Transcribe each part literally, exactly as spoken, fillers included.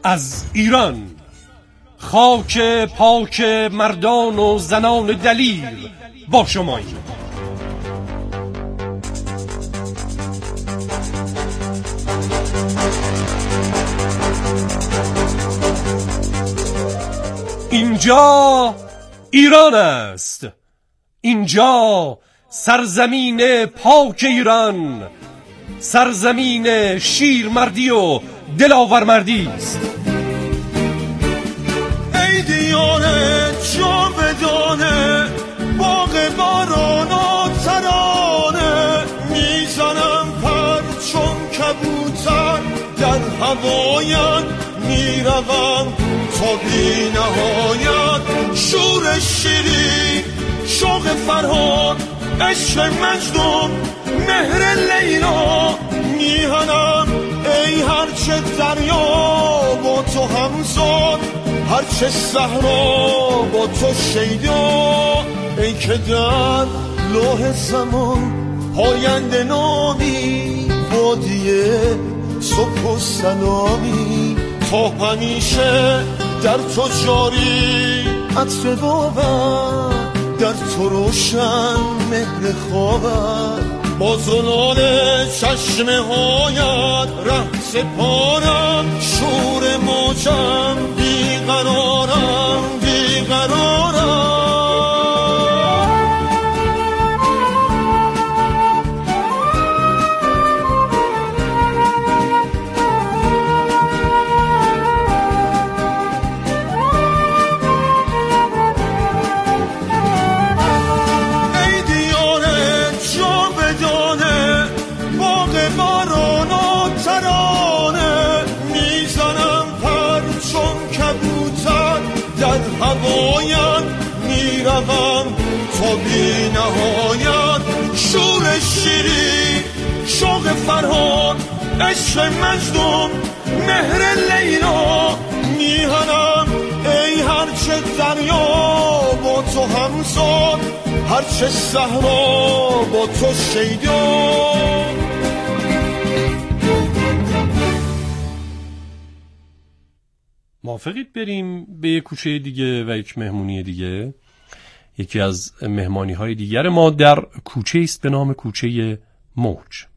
از ایران، خاک پاک مردان و زنان دلیر با شماییم. اینجا ایران است، اینجا سرزمین پاک ایران، سرزمین شیرمردی و دلاورمردی است. ای دیانه جاودانه، باغ باران و ترانه، میزنم پر چون کبوتر در هوایت، میروم تا بی نهایت. شور شیرین، شوق فرهاد، عشق مجنون، مهر لیلا، میهنم ای هرچه دریا با تو همزاد، هرچه صحرا با تو شیدا. ای که در لوح زمان پاینده نامی، وادی صبح و سلامی، تا همیشه در تو جاری عطر باور، در تو روشن مهر خوابت. با زلال چشمه هایت ره سپارم، شور موجم بیقرارم بیقرارم. هوایت میروم تا بی نهایت. شور شیرین، شوق فرهاد، عشق مجنون، مهر لیلا، میهنم ای هرچه دریا با تو همزاد، هرچه صحرا با تو شیدا. موافقید بریم به یک کوچه دیگه و یک مهمونی دیگه؟ یکی از مهمانی های دیگر ما در کوچه است به نام کوچه موج.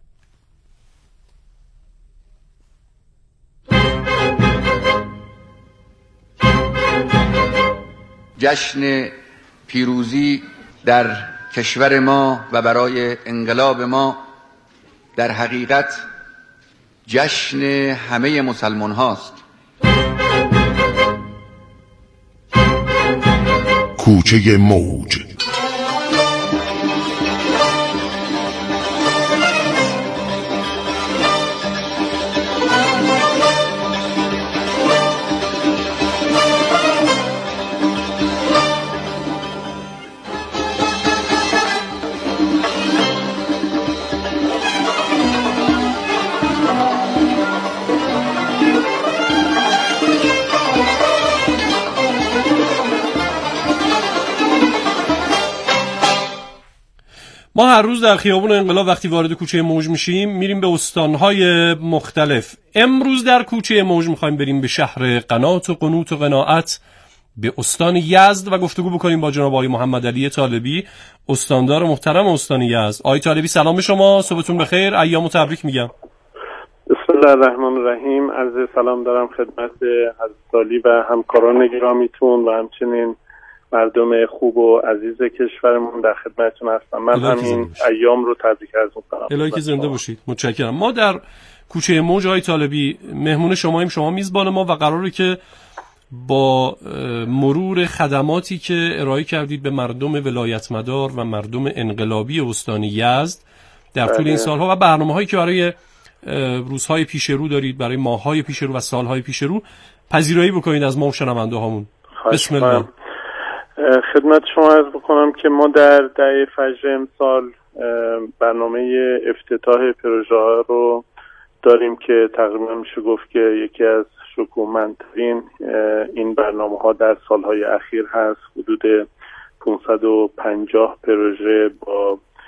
جشن پیروزی در کشور ما و برای انقلاب ما در حقیقت جشن همه مسلمان هاست. کوچه موج. ما هر روز در خیابون انقلاب وقتی وارد کوچه موج میشیم میریم به استانهای مختلف. امروز در کوچه موج میخوایم بریم به شهر قنات و قنوت و قناعت، به استان یزد و گفتگو بکنیم با جناب آقای محمد علی طالبی، استاندار محترم استان یزد. آقای طالبی سلام به شما، صبحتون بخیر، ایامو تبریک میگم. بسم الله الرحمن الرحیم. عرض سلام دارم خدمت حضرت عالی و همکاران گرامیتون و همچنین مردم خوب و عزیز کشورمون در خدمتتون هستم. من همین ایام رو تبریک عرض می‌کنم. الهی که زنده باشید. متشکرم. ما در کوچه موج آقای طالبی مهمون شماییم، شما میزبان ما و قراره که با مرور خدماتی که ارائه کردید به مردم ولایت مدار و مردم انقلابی استان یزد در طول این سالها و برنامه‌هایی که برای روزهای پیش رو دارید، برای ماه‌های پیش رو و سال‌های پیش رو، پذیرایی بکنید از ما و شنونده‌هامون. بسم الله. خدمت شما عرض بکنم که ما در دهه فجر امسال برنامه افتتاح پروژه ها رو داریم که تقریبا میشه گفت که یکی از شکوهمندترین این برنامه ها در سالهای اخیر هست. حدود پانصد و پنجاه پروژه با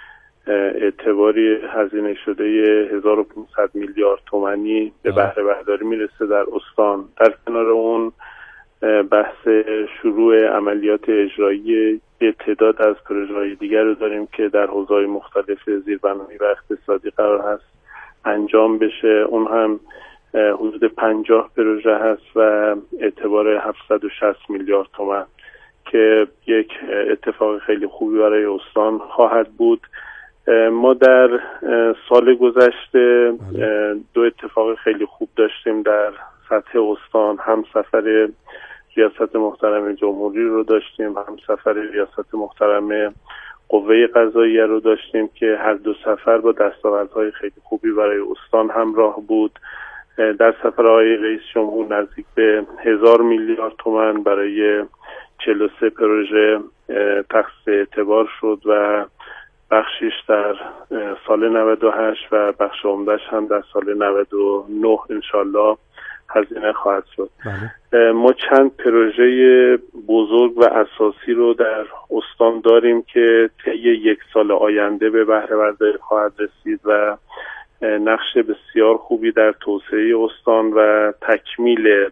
اعتباری هزینه شده هزار و پانصد میلیارد تومانی به بهره برداری میرسه در استان. در کنار اون بحث شروع عملیات اجرایی یه تعداد از پروژه‌های دیگر رو داریم که در حوزه‌های مختلف زیربنایی و اقتصادی قرار هست انجام بشه. اون هم حدود پنجاه پروژه هست و اعتبار هفتصد و شصت میلیارد تومان که یک اتفاق خیلی خوبی برای استان خواهد بود. ما در سال گذشته دو اتفاق خیلی خوب داشتیم در سطح استان. هم سفر ریاست محترم جمهوری رو داشتیم، هم سفر ریاست محترم قوه قضاییه رو داشتیم که هر دو سفر با دستاوردهای خیلی خوبی برای استان همراه بود. در سفر آقای رئیس جمهور نزدیک به هزار میلیارد تومان برای چهل و سه پروژه تخصیص اعتبار شد و بخشیش در سال نود و هشت و بخش عمده‌اش هم در سال نود و نه انشالله هزینه خواهد شد. بله. ما چند پروژه بزرگ و اساسی رو در استان داریم که طی یک سال آینده به بهره برداری خواهد رسید و نقش بسیار خوبی در توسعه استان و تکمیل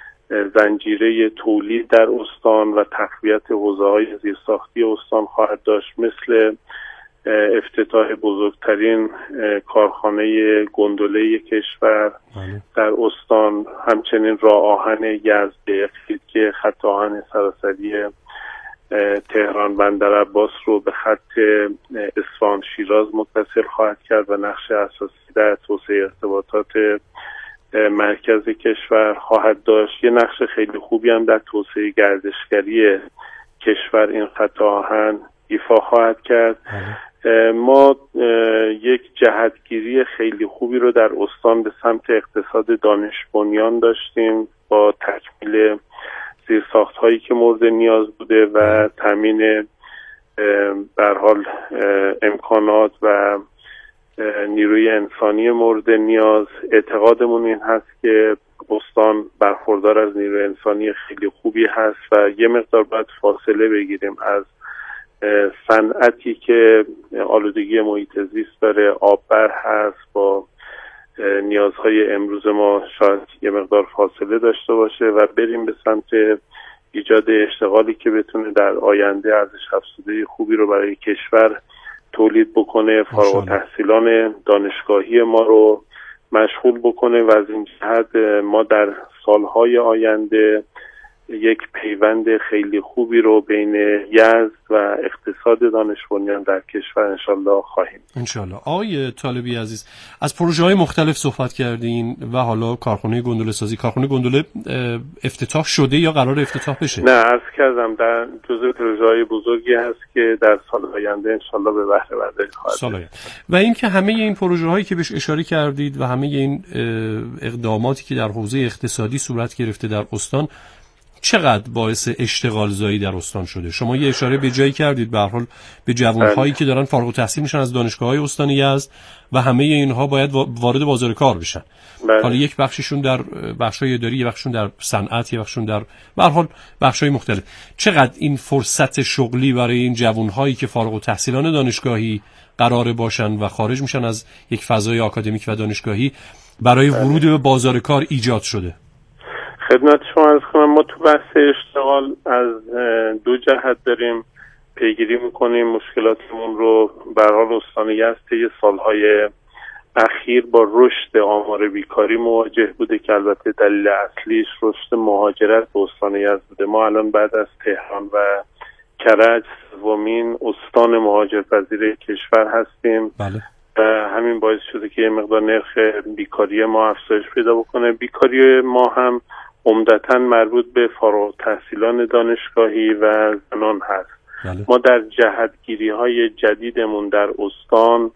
زنجیره تولید در استان و تقویت حوزه‌های زیرساختی استان خواهد داشت، مثل افتتاح بزرگترین کارخانه گندله کشور در استان، همچنین راه آهن یزد که خط آهن سراسری تهران بندر عباس رو به خط اصفهان شیراز متصل خواهد کرد و نقش اساسی در توسعه ارتباطات مرکز کشور خواهد داشت. یه نقش خیلی خوبی هم در توسعه گردشگری کشور این خط آهن ایفا خواهد کرد. ما یک جهتگیری خیلی خوبی رو در استان به سمت اقتصاد دانش بنیان داشتیم با تکمیل زیرساخت هایی که مورد نیاز بوده و تامین به هر حال امکانات و نیروی انسانی مورد نیاز. اعتقادمون این هست که استان برخوردار از نیروی انسانی خیلی خوبی هست و یه مقدار باید فاصله بگیریم از صنعتی که آلودگی محیط زیست داره، آببر هست، با نیازهای امروز ما شاید یه مقدار فاصله داشته باشه و بریم به سمت ایجاد اشتغالی که بتونه در آینده ارزش افزوده خوبی رو برای کشور تولید بکنه، فارغ التحصیلان دانشگاهی ما رو مشغول بکنه و از این جهت ما در سالهای آینده یک پیوند خیلی خوبی رو بین یزد و اقتصاد دانش بنیان در کشور انشالله خواهیم. انشالله. آقای طالبی عزیز، از پروژه های مختلف صحبت کردین و حالا کارخانه گندله سازی، کارخانه گندله افتتاح شده یا قرار افتتاح بشه؟ نه، عرض کردم در جزء پروژه های بزرگی هست که در سال آینده انشالله به بهره برداری خواهد شد. و این که همه این پروژه هایی که بهش اشاره کردید و همه این اقداماتی که در حوزه اقتصادی صورت گرفته در استان چقدر باعث اشتغال زایی در استان شده؟ شما یه اشاره به جایی کردید به هر حال به جوان‌هایی که دارن فارغ التحصیل میشن از دانشگاه‌های استان یزد و همه اینها باید وارد بازار کار بشن. بله. حالا یک بخششون در بخش‌های اداری، یک بخششون در صنعت، یک بخششون در به هر حال بخش‌های مختلف. چقدر این فرصت شغلی برای این جوان‌هایی که فارغ التحصیلان دانشگاهی قراره باشن و خارج میشن از یک فضای آکادمیک و دانشگاهی برای ورود به بازار کار ایجاد شده؟ خدمت شما عرض کنم ما تو بحث اشتغال از دو جهت داریم پیگیری میکنیم. مشکلاتمون رو به هر حال استان یزد طی سالهای اخیر با رشد آمار بیکاری مواجه بوده که البته دلیل اصلیش رشد مهاجرت به استان یزد بوده. ما الان بعد از تهران و کرج سومین استان مهاجرپذیر کشور هستیم. بله. و همین باعث شده که یه مقدار نرخ بیکاری ما افزایش پیدا بکنه. بیکاری ما هم عمدتاً مربوط به فارغ التحصیلان دانشگاهی و زنان هست. بله. ما در جهتگیری های جدیدمون در استان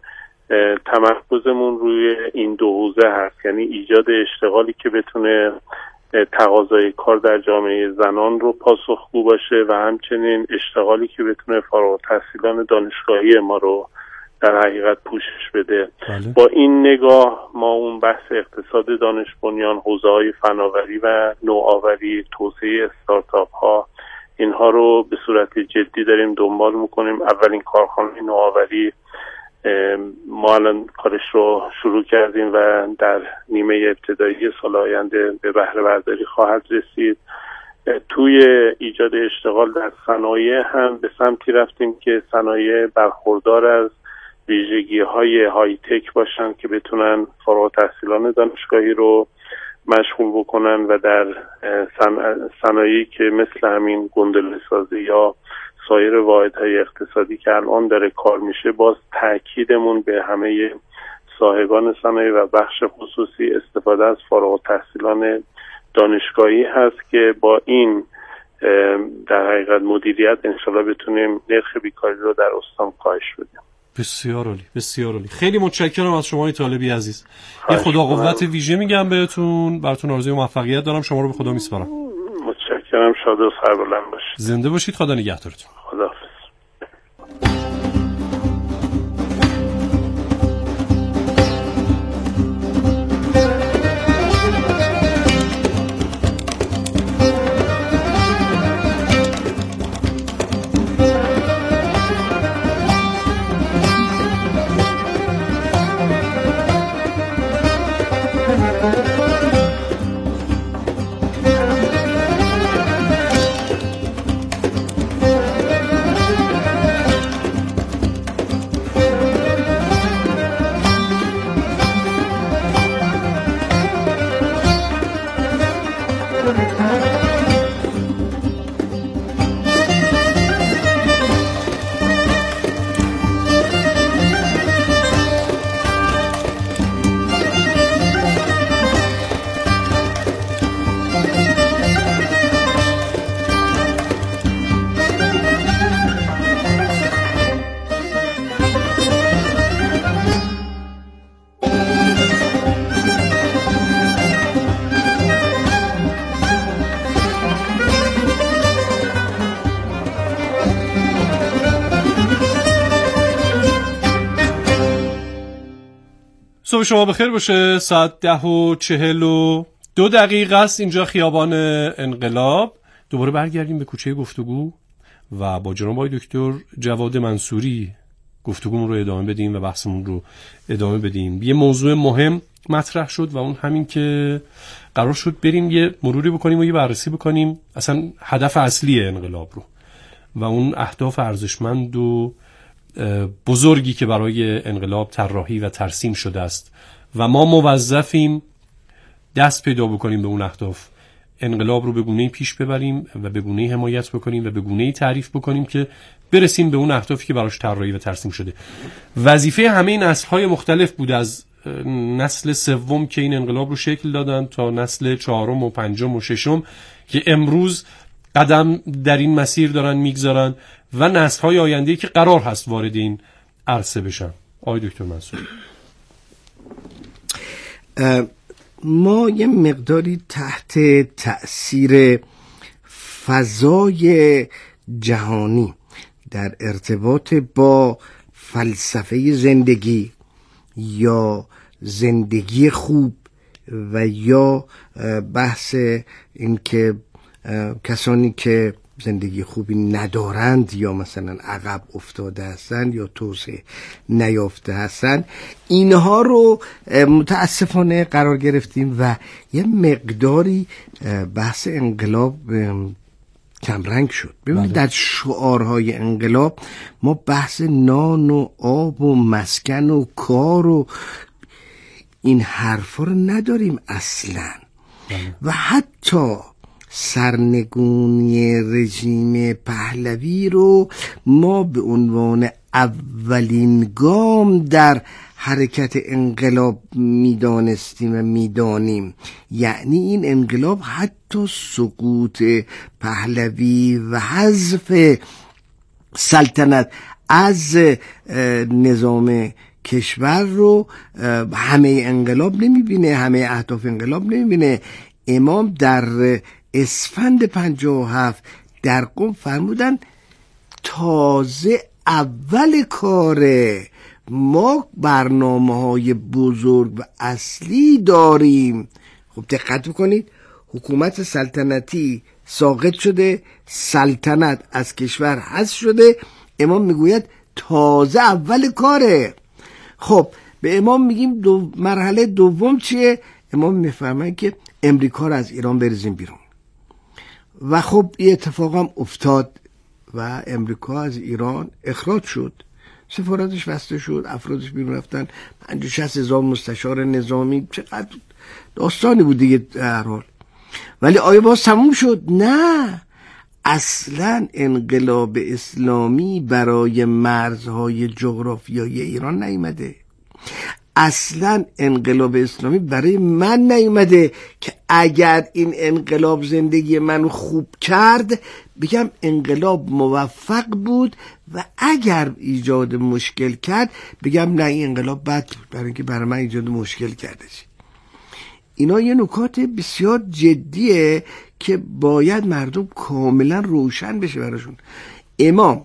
تمرکزمون روی این دو حوزه هست، یعنی ایجاد اشتغالی که بتونه تقاضای کار در جامعه زنان رو پاسخگو باشه و همچنین اشتغالی که بتونه فارغ التحصیلان دانشگاهی ما رو در حقیقت پوشش بده. بله. با این نگاه ما اون بحث اقتصاد دانش بنیان، حوزه‌های فناوری و نوآوری، توسعه استارتاپ ها، اینها رو به صورت جدی داریم دنبال میکنیم. اولین کارخانه نوآوری ما الان کارش رو شروع کردیم و در نیمه ابتدایی سال آینده به بهره برداری خواهد رسید. توی ایجاد اشتغال در صنایع هم به سمتی رفتیم که صنایع برخوردار از ویژگی‌های های تک باشن که بتونن فارغ التحصیلان دانشگاهی رو مشغول بکنن و در صنایعی که مثل همین گندله سازی یا سایر واحدهای اقتصادی که الان داره کار میشه، باز تأکیدمون به همه صاحبان صنایع و بخش خصوصی استفاده از فارغ التحصیلان دانشگاهی هست که با این در حقیقت مدیریت انشالله بتونیم نرخ بیکاری رو در استان کاهش بدیم. بسیار عالی، بسیار عالی. خیلی متشکرم از شما طالبی عزیز. یه خدا قوت ویژه میگم بهتون، براتون آرزوی موفقیت دارم. شما رو به خدا میسپارم. متشکرم، شاد و سربلند باشید. زنده باشید، خدا نگهدارتون. خداحافظ. صبح شما بخیر باشه. ساعت ده و چهل و دو دقیقه است اینجا خیابان انقلاب. دوباره برگردیم به کوچه گفتگو و با جناب آقای دکتر جواد منصوری گفتگومون رو ادامه بدیم و بحثمون رو ادامه بدیم. یه موضوع مهم مطرح شد و اون همین که قرار شد بریم یه مروری بکنیم و یه بررسی بکنیم اصلا هدف اصلی انقلاب رو و اون اهداف ارزشمند و بزرگی که برای انقلاب طراحی و ترسیم شده است و ما موظفیم دست پیدا بکنیم به اون اهداف، انقلاب رو به گونه‌ای پیش ببریم و به گونه‌ای حمایت بکنیم و به گونه‌ای تعریف بکنیم که برسیم به اون اهدافی که براش طراحی و ترسیم شده. وظیفه همه نسل‌های مختلف بود، از نسل سوم که این انقلاب رو شکل دادن تا نسل چهارم و پنجم و ششم که امروز قدم در این مسیر دارن میگذارن و نسل‌های آینده‌ای که قرار هست وارد این عرصه بشن. آقای دکتر منصوری، ما یه مقداری تحت تأثیر فضای جهانی در ارتباط با فلسفه زندگی یا زندگی خوب و یا بحث این که کسانی که زندگی خوبی ندارند یا مثلا عقب افتاده هستند یا توسعه نیافته هستند، اینها رو متاسفانه قرار گرفتیم و یه مقداری بحث انقلاب کمرنگ شد. ببینید در شعارهای انقلاب ما بحث نان و آب و مسکن و کار و این حرفا رو نداریم اصلا و حتی سرنگونی رژیم پهلوی رو ما به عنوان اولین گام در حرکت انقلاب میدانستیم و میدانیم. یعنی این انقلاب حتی سقوط پهلوی و حذف سلطنت از نظام کشور رو همه انقلاب نمیبینه، همه اهداف انقلاب نمیبینه. امام در اسفند پنجاه و هفت در قم فرمودن تازه اول کاره، ما برنامه‌های بزرگ و اصلی داریم. خب دقت بکنید، حکومت سلطنتی ساقط شده، سلطنت از کشور حذف شده، امام میگوید تازه اول کاره. خب به امام میگیم دو مرحله دوم چیه؟ امام میفهمن که امریکا رو از ایران بریزیم بیرون و خب این اتفاق هم افتاد و امریکا از ایران اخراج شد، سفارتش بسته شد، افرادش بیرون رفتن، پنجاه شصت هزار مستشار نظامی، چقدر داستانی بود دیگه در حال. ولی آیا باز تموم شد؟ نه، اصلا انقلاب اسلامی برای مرزهای جغرافیایی ایران نیامده. اصلا انقلاب اسلامی برای من نیامده که اگر این انقلاب زندگی منو خوب کرد بگم انقلاب موفق بود و اگر ایجاد مشکل کرد بگم نه این انقلاب بد بود برای اینکه برای من ایجاد مشکل کرده. اینا یه نکات بسیار جدیه که باید مردم کاملا روشن بشه براشون. امام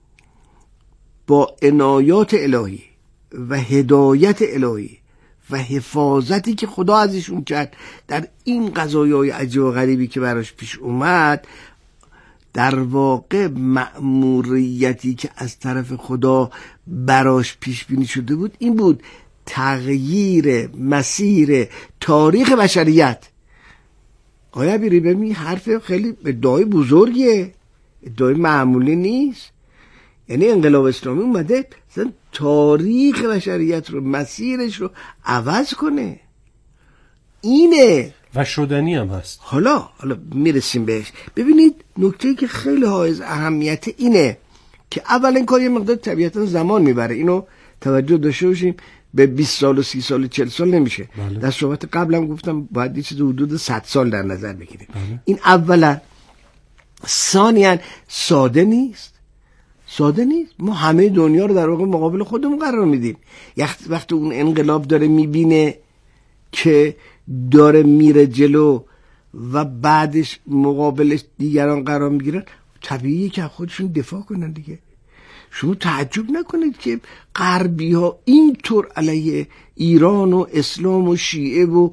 با عنایات الهی و هدایت الهی و حفاظتی که خدا ازشون کرد در این قضایای عجیب و غریبی که براش پیش اومد، در واقع مأموریتی که از طرف خدا براش پیش بینی شده بود این بود: تغییر مسیر تاریخ بشریت. آیا بیری ببینی حرف خیلی ادعای بزرگیه، ادعای معمولی نیست. یعنی انقلاب اسلامی اومده مثلا تاریخ بشریت رو، مسیرش رو عوض کنه. اینه و شدنی هم هست. حالا حالا میرسیم بهش. ببینید نکته‌ای که خیلی حائز اهمیت اینه که اولا کار یه مقدار طبیعتا زمان میبره، اینو توجه داشته باشیم. به بیست سال و سی سال و چهل سال نمیشه. بله. در صحبت قبلم گفتم باید یه چیز حدود صد سال در نظر بگیریم. بله. این اولا. ثانیاً ساده نیست. ساده نیست. ما همه دنیا رو در واقع مقابل خودمون قرار میدیم. وقتی اون انقلاب داره میبینه که داره میره جلو و بعدش مقابلش دیگران قرار میگیرن، طبیعیه که خودشون دفاع کنن دیگه. شما تعجب نکنید که غربی ها اینطور علیه ایران و اسلام و شیعه و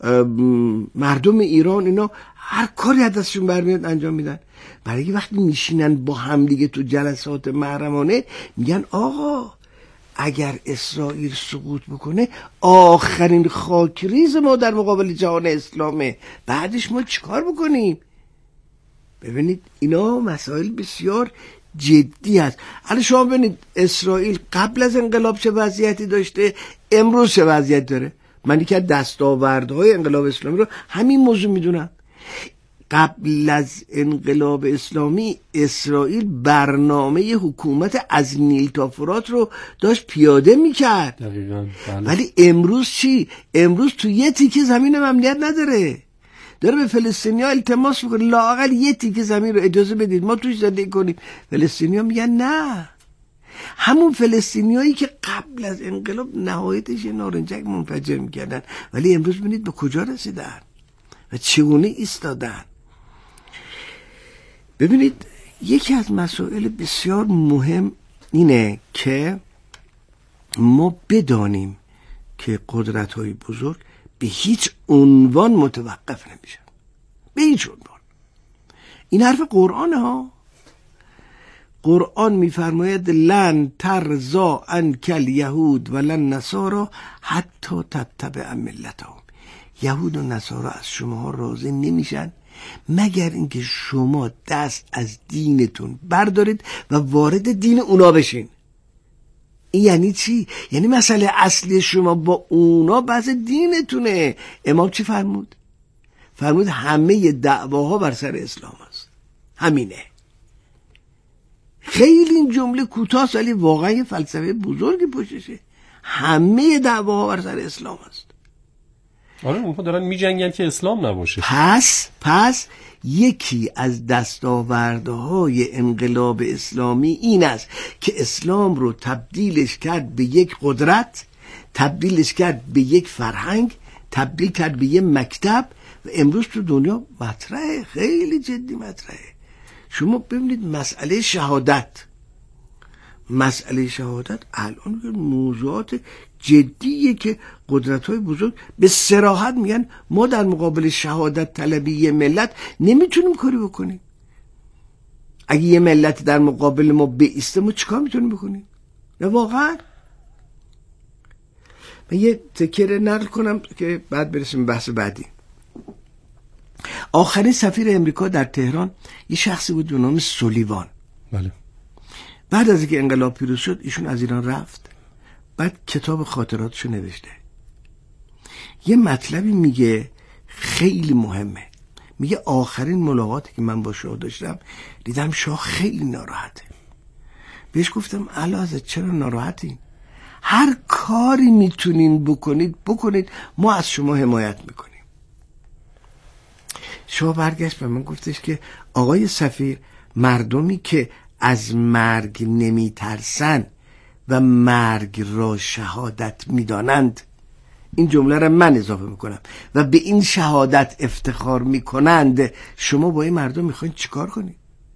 مردم ایران اینا هر کاری از دستشون برمیاد انجام میدن. برای وقتی میشینن با هم دیگه تو جلسات محرمانه میگن آقا اگر اسرائیل سقوط بکنه آخرین خاکریز ما در مقابل جهان اسلامه، بعدش ما چیکار بکنیم؟ ببینید اینا مسائل بسیار جدی است. الان شما ببینید اسرائیل قبل از انقلاب چه وضعیتی داشته، امروز چه وضعیت داره. من یکی از دستاوردهای انقلاب اسلامی رو همین موضوع میدونم. قبل از انقلاب اسلامی اسرائیل برنامه حکومت از نیل تا فرات رو داشت پیاده میکرد. دقیقاً. بله. ولی امروز چی؟ امروز تو یه تیکه زمین امنیت نداره، داره به فلسطینی‌ها التماس میکنه لااقل یه تیکه زمین رو اجازه بدید ما توش زندگی کنیم. فلسطینی‌ها میگن نه. همون فلسطینیایی که قبل از انقلاب نهایتش یه نارنجک منفجر میکردن ولی امروز ببینید به کجا رسیدن و چگونه ایستادن. ببینید یکی از مسائل بسیار مهم اینه که ما بدانیم که قدرت‌های بزرگ به هیچ عنوان متوقف نمیشن، به هیچ عنوان. این حرف قرآن ها. قرآن میفرماید لن ترضا عنک الیهود ولن نصارا حتی تتبع ملتهم. یهود و نصارا از شما راضی نمیشن مگر اینکه شما دست از دینتون بردارید و وارد دین اونا بشین. این یعنی چی؟ یعنی مسئله اصلی شما با اونا بحث دینتونه. امام چی فرمود؟ فرمود همه دعواها بر سر اسلام است. همینه. خیلی این جمله کوتاه ولی واقعا یه فلسفه بزرگی پشتشه. همه دعواها بر سر اسلام است. آره اونها دارن میجنگن که اسلام نباشه. پس پس یکی از دستاوردهای انقلاب اسلامی این است که اسلام رو تبدیلش کرد به یک قدرت، تبدیلش کرد به یک فرهنگ، تبدیل کرد به یک مکتب و امروز تو دنیا مطرحه، خیلی جدی مطرحه. شما ببینید مسئله شهادت، مسئله شهادت الان موضوعات جدیه که قدرت‌های بزرگ به صراحت میگن ما در مقابل شهادت طلبی ملت نمیتونیم کاری بکنیم. اگه یه ملت در مقابل ما بایسته ما چیکار میتونیم بکنیم؟ نه واقعا من یه تکر نقل کنم که بعد برسیم بحث بعدی. آخرین سفیر امریکا در تهران یه شخصی بود به نام سولیوان. بله. بعد از اینکه انقلاب پیروز شد ایشون از ایران رفت، بعد کتاب خاطراتشو نوشته. یه مطلبی میگه خیلی مهمه، میگه آخرین ملاقاتی که من با شاه داشتم دیدم شاه خیلی ناراحته. بهش گفتم علاوه چرا ناراحتین؟ هر کاری میتونین بکنید بکنید، ما از شما حمایت میکنیم. شاه برگشت به من گفتش که آقای سفیر، مردمی که از مرگ نمیترسن و مرگ را شهادت میدانند، این جمله را من اضافه میکنم، و به این شهادت افتخار میکنند، شما با این مردم میخواین چیکار کنید؟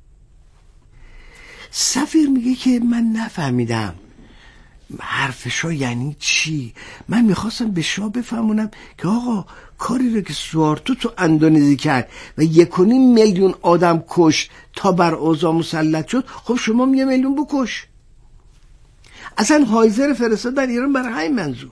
سفیر میگه که من نفهمیدم حرف شاه یعنی چی. من میخواستم به شاه بفهمونم که آقا کاری رو که سوارتو تو اندونزی کرد و یک و نیم میلیون آدم کش تا بر اوضاع مسلط شد، خب شما یه میلیون بکش. اصلا هایزر فرستادن ایران برای همین منظور.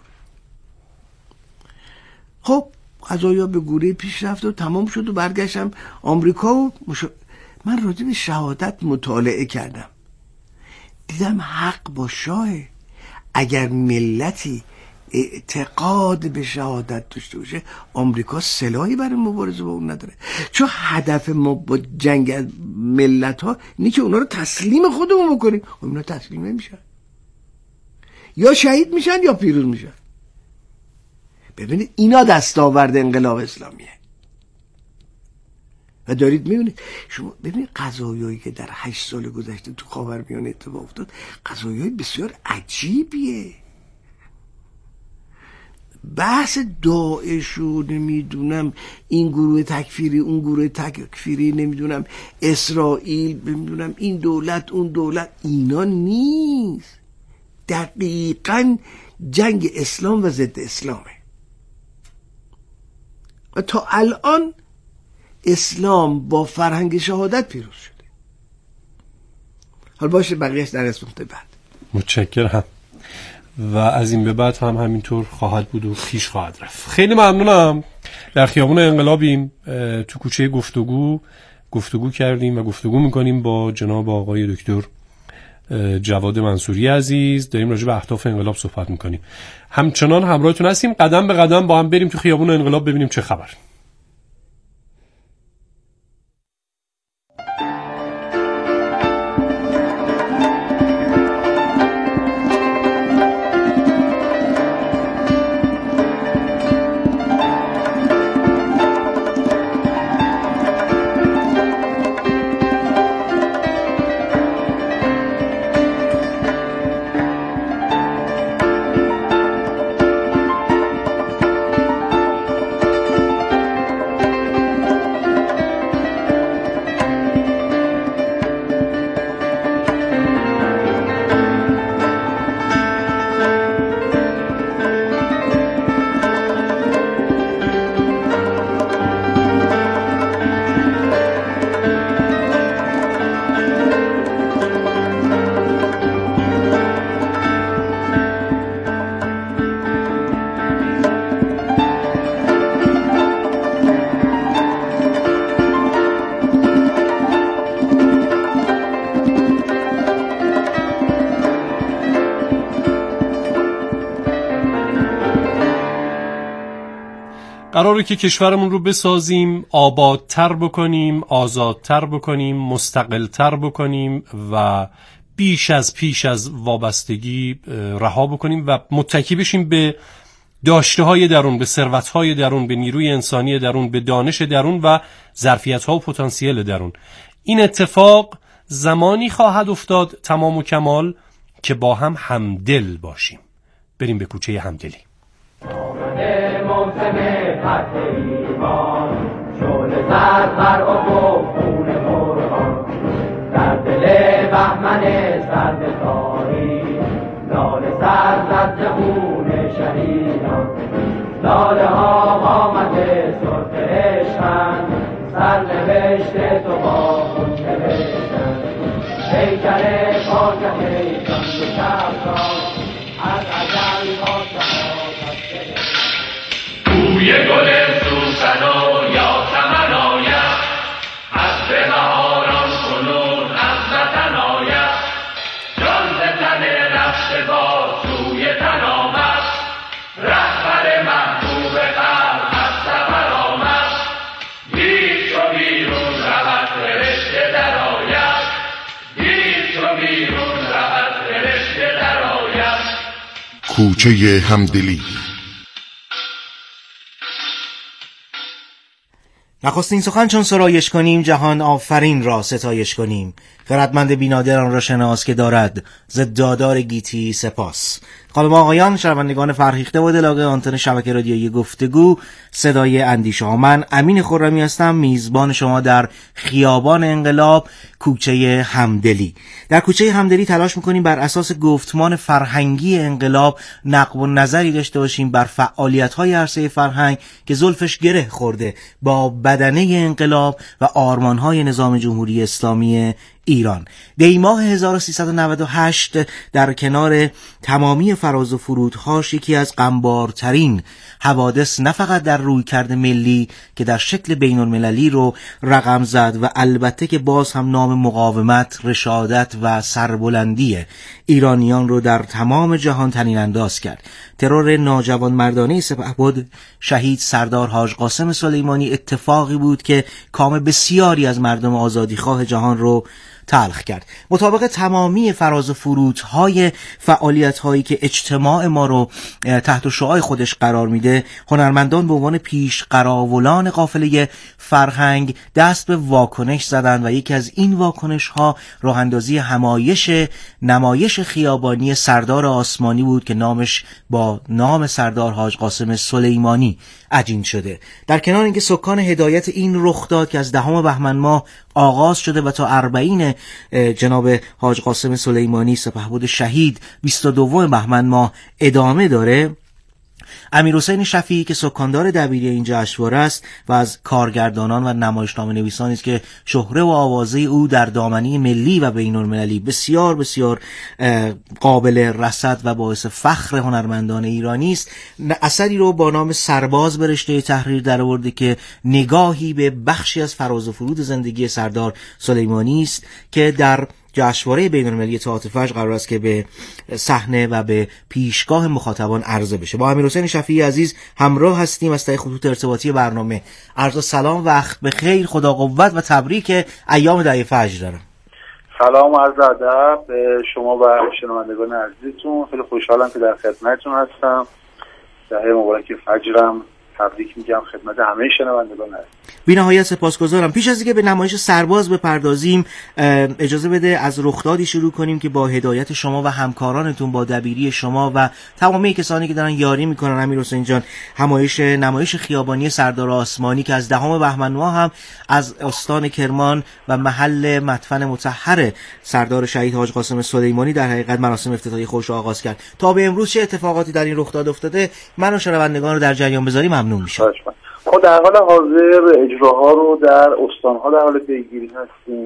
خب قضایا به گوره پیش رفت و تمام شد و برگشتم آمریکا و مش... من راجع به شهادت مطالعه کردم، دیدم حق با شاهه. اگر ملتی اعتقاد به شهادت داشته باشه، آمریکا سلاحی برای مبارزه با اون نداره، چون هدف ما با جنگ ملت ها اینه که اونا رو تسلیم خودمون بکنیم. خب اونا تسلیم نمیشن، یا شهید میشن یا پیروز میشن. ببینید اینا دستاورد انقلاب اسلامیه و دارید میبینید. شما ببینید قضایایی که در هشت سال گذشته تو خاورمیانه اتفاق افتاد، قضایای بسیار عجیبیه. بحث داعش و نمیدونم این گروه تکفیری اون گروه تکفیری، نمیدونم اسرائیل، نمیدونم این دولت اون دولت، اینا نیست. دقیقاً جنگ اسلام و ضد اسلامه و تا الان اسلام با فرهنگ شهادت پیروز شده. حالا باشه بقیهش در قسمت بعد. متشکرم. و از این به بعد هم همینطور خواهد بود و پیش خواهد رفت. خیلی ممنونم. در خیابون انقلابیم، تو کوچه گفتگو گفتگو کردیم و گفتگو میکنیم با جناب آقای دکتر جواد منصوری عزیز. داریم راجع به اهداف انقلاب صحبت میکنیم. همچنان همراهتون هستیم، قدم به قدم با هم بریم تو خیابون انقلاب ببینیم چه خبر. قراره که کشورمون رو بسازیم، آبادتر بکنیم، آزادتر بکنیم، مستقلتر بکنیم و بیش از پیش از وابستگی رها بکنیم و متکی بشیم به داشته‌های درون، به ثروت‌های درون، به نیروی انسانی درون، به دانش درون و ظرفیت‌ها و پتانسیل درون. این اتفاق زمانی خواهد افتاد تمام و کمال که با هم همدل باشیم. بریم به کوچه همدلی. موسم فتح ایمان، شعله زد بر افق خون قربان، در دل بهمن سرد تاریک، لاله سر زد ز خون شهیدان. لاله ها قامت سرخ عشقند، سرنوشت تو با خود نوشتند. پیکر پاک پیکان به کفران، از ازل با شهادت بوی گل سوسن و یاسمن آید، از به بهاران کنون از وطن آید. جان ز تن رفته با سوی تن آمد، رهبر محبوب قلب از سفر آمد. دید چو بیرون رود فرشته در آید، دید چو بیرون رود فرشته در آید. کوچه همدلی. نخستین سخن چون سرایش کنیم، جهان آفرین را ستایش کنیم. خردمند بینادران را شناس که دارد، ز دادار گیتی سپاس. خانم آقایان، شنوندگان فرهیخته و دلاغه آنتن شبکه رادیویی گفتگو صدای اندیشه ها، من امین خرمی هستم، میزبان شما در خیابان انقلاب، کوچه همدلی. در کوچه همدلی تلاش میکنیم بر اساس گفتمان فرهنگی انقلاب نقد و نظری داشته باشیم بر فعالیت‌های عرصه فرهنگ که زلفش گره خورده با بدنه انقلاب و آرمان‌های نظام جمهوری اسلامی ایران. دی ماه هزار و سیصد و نود و هشت در کنار تمامی فراز و فرودهاش یکی از غمبارترین حوادث نه فقط در رویکرد ملی که در شکل بین المللی رو رقم زد و البته که باز هم نام مقاومت، رشادت و سربلندی ایرانیان رو در تمام جهان طنین انداز کرد. ترور ناجوان مردانه سپهبد شهید سردار حاج قاسم سلیمانی اتفاقی بود که کام بسیاری از مردم آزادیخواه جهان رو تلخ کرد. مطابق تمامی فراز و فرودهای فعالیت‌هایی که اجتماع ما رو تحت شعاع خودش قرار میده، هنرمندان به عنوان پیش قراولان قافله فرهنگ دست به واکنش زدند و یکی از این واکنش‌ها راه اندازی همایش نمایش خیابانی سردار آسمانی بود که نامش با نام سردار حاج قاسم سلیمانی عجین شده. در کنار اینکه سکان هدایت این رخداد که از دهم بهمن ماه آغاز شده و تا اربعین جناب حاج قاسم سلیمانی سپهبد شهید بیست و دوم بهمن ماه ادامه داره، امیرحسین شفیعی که سکاندار دبیری این جشنواره است و از کارگردانان و نمایشنامه نویسانی است که شهره و آوازه او در دامنه ملی و بین المللی بسیار بسیار قابل رصد و باعث فخر هنرمندان ایرانی است، اثری رو با نام سرباز به رشته تحریر درآورده که نگاهی به بخشی از فراز و فرود زندگی سردار سلیمانی است که در جشنواره بین‌المللی تئاتر فجر قرار است که به صحنه و به پیشگاه مخاطبان عرضه بشه. با امیرحسین شفیعی عزیز همراه هستیم از طریق خطوط ارتباطی برنامه. عرض سلام، وقت بخیر، خدا قوت و تبریک ایام دهه فجر دارم. سلام و عرض ادب به شما و شنوندگان عزیزتون. خیلی خوشحالم که در خدمتتون هستم. دهه مبارک فجرم تبریک میگم خدمت همه شنوندگان هستم. بی نهایت سپاسگزارم. پیش از اینکه به نمایش سرباز بپردازیم، اجازه بده از رخدادی شروع کنیم که با هدایت شما و همکارانتون، با دبیری شما و تمامی کسانی که دارن یاری میکنن امیرحسین جان، همایش نمایش خیابانی سردار آسمانی که از دهم بهمن ماه هم از استان کرمان و محل مدفن مطهر سردار شهید حاج قاسم سلیمانی در حقیقت مراسم افتتاحیه خودش رو آغاز کرد. تا به امروز چه اتفاقاتی در این رخداد افتاده؟ من و شنوندگان رو در جریان بذاری ممنون میشم. خب در حال حاضر اجراها رو در استان‌ها در حال پیگیری هستیم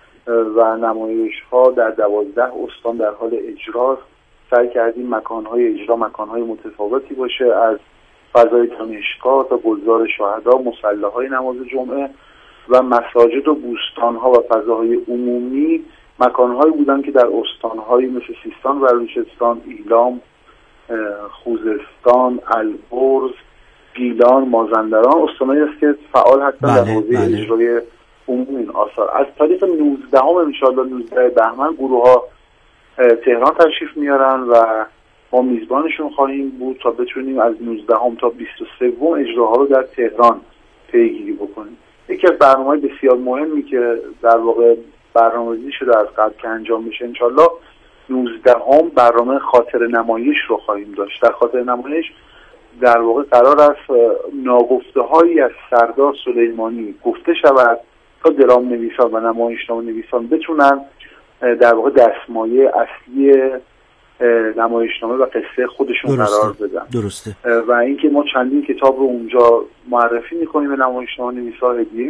و نمایش‌ها در دوازده استان در حال اجراست. سعی کردیم مکان‌های اجرا مکان‌های متفاوتی باشه، از فضای دانشگاه تا گلزار شهدا، مصلاهای نماز جمعه و مساجد و بوستان‌ها و فضاهای عمومی مکان‌هایی بودن که در استان‌هایی مثل سیستان و بلوچستان، ایلام، خوزستان، البرز، گیلان، مازندران استانایی است که فعال هستند در حوزه اجرای عمومی این آثار. از تاریخ نوزدهم ان شاءالله نوزدهم بهمن گروه‌ها تهران تشریف میارن و ما میزبانشون خواهیم بود تا بتونیم از نوزدهم تا بیست و سوم اجراها رو در تهران پیگیری بکنیم. یکی از برنامه‌های بسیار مهمی که در واقع برنامه‌ریزی شده از قبل که انجام بشه ان شاءالله نوزدهم برنامه خاطر نمایش رو خواهیم داشت. در خاطر نمایش در واقع قرار است ناگفته هایی از سردار سلیمانی گفته شود تا درام نویسان و نمایشنامه نویسان بتونن در واقع دستمایه اصلی نمایشنامه و قصه خودشون درسته. قرار بدن. درسته. و اینکه ما چندین کتاب رو اونجا معرفی میکنیم به نمایشنامه نویسان، هدیه